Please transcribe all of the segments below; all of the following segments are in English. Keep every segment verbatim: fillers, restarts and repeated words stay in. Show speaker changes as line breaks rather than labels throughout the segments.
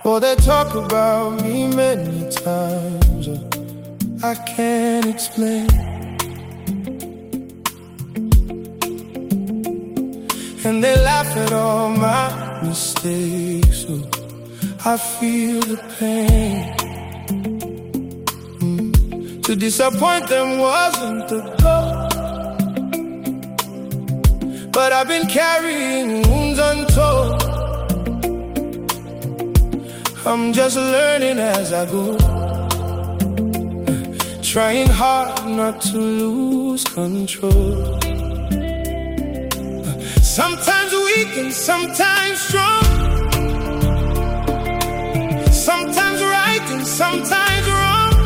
Oh, they talk about me many times, oh, I can't explain. And they laugh at all my mistakes, oh, I feel the pain. mm. To disappoint them wasn't the goal, but I've been carrying wounds untold. I'm just learning as I go, trying hard not to lose control. Sometimes weak and sometimes strong, sometimes right and sometimes wrong.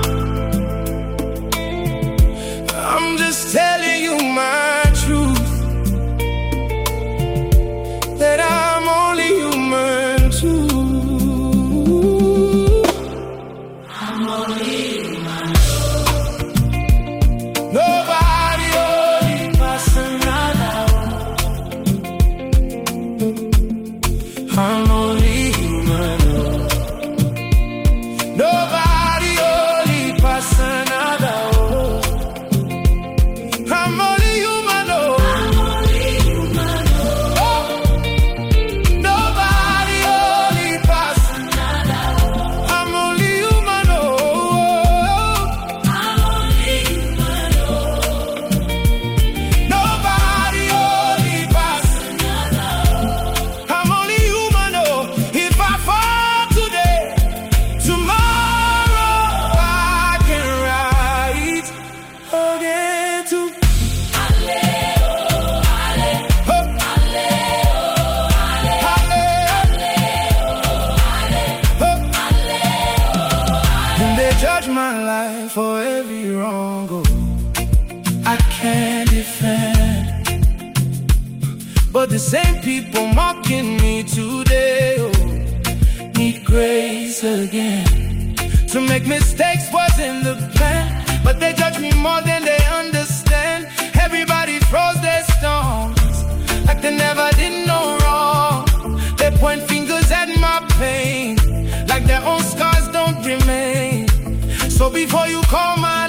I'm just telling you my truth, that I'm only human too. I'm only human. Nobody only passing another. I'm only human. Nobody only passing another. I'm only human. I'm only human. Oh. Nobody only passing another. I'm only human. Oh. I'm only human. Nobody only passing another. I'm only human. Oh. If I fall today, tomorrow I can rise again too. And they judge my life for every wrong, oh, I can't defend. But the same people mocking me today, oh, need grace again. To make mistakes wasn't the plan, but they judge me more than they understand. Everybody throws their stones like they never did no wrong. They point fingers at my pain like their own scars don't remain. So before you call my